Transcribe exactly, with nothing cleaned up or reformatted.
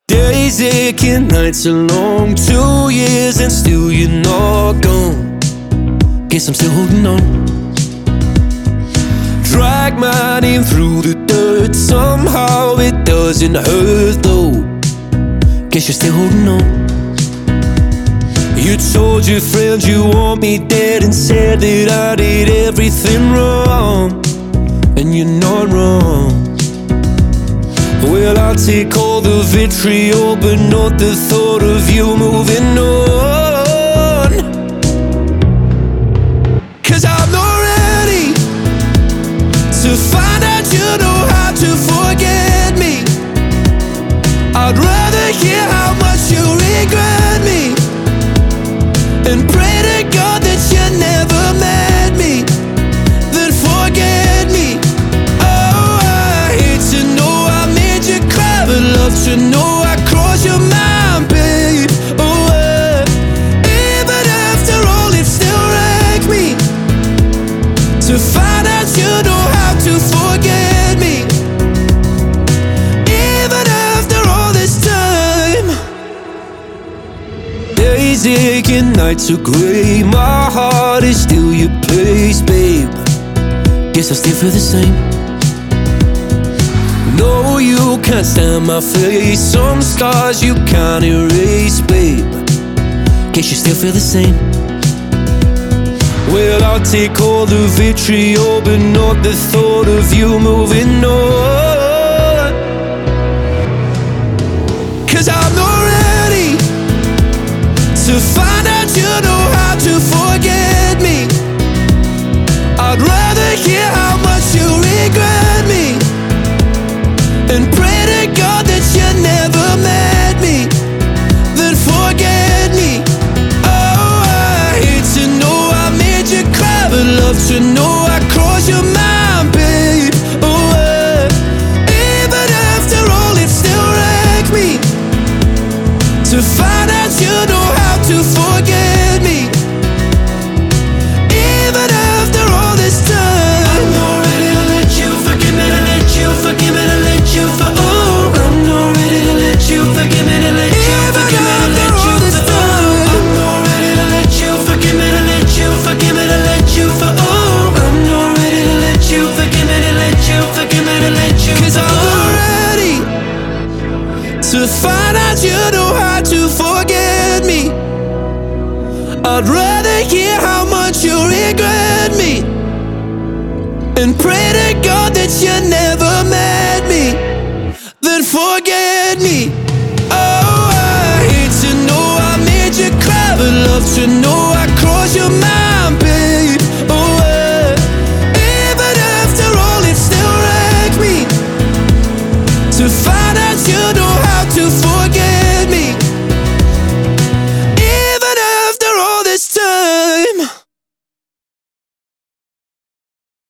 Days aching, nights are long. Two years and still you're not gone. Guess I'm still holding on. Drag my name through the dirt. Somehow it doesn't hurt though. Guess you're still holding on. You told your friends you want me dead and said that I did everything wrong. And you're not wrong. Well, I'll take all the vitriol, but not the thought of you moving on. Cause I'm not ready to find out you know how to forget me. I'd rather hear how much you regret me and pray to God that you never met me, then forget me. Oh, I hate to know I made you cry, but love to know I crossed your mind, babe. Oh, uh, even after all, it still wrecks me to find out you know how to forget me. Even after all this time, days aching, nights are gray. My heart is still your place, babe. Guess I still feel the same. No, you can't stand my face. Some scars you can't erase, babe. Guess you still feel the same. Well, I'll take all the vitriol, but not the thought of you moving on. Cause I'm not ready to find out you know how to forget me. I'd rather hear how much you regret me and pray to God that you never met me, then forget me. Oh, I hate to know I made you cry, but love to know I crossed your mind, babe. Oh, uh, even after all, it still wrecks me to find out you know how to forget me. Even after all this time, I'm not ready to let you forgive me, to let you forgive me, to let you for oh. I'm not ready to let you forgive me, to let you forgive me, to let you for oh. I'm not ready to let you forgive me, to let you forgive me, to let you for oh. I'm not ready to let you forgive me, to let you forgive me, to let you. Cause I'm not ready to find out you know how to forget me. I'd rather hear how much you regret me and pray to God that you never met me, then forget me. Oh, I hate to know I made you cry, but love to know I crossed your mind, babe. Oh, uh, even after all, it still wrecks me to find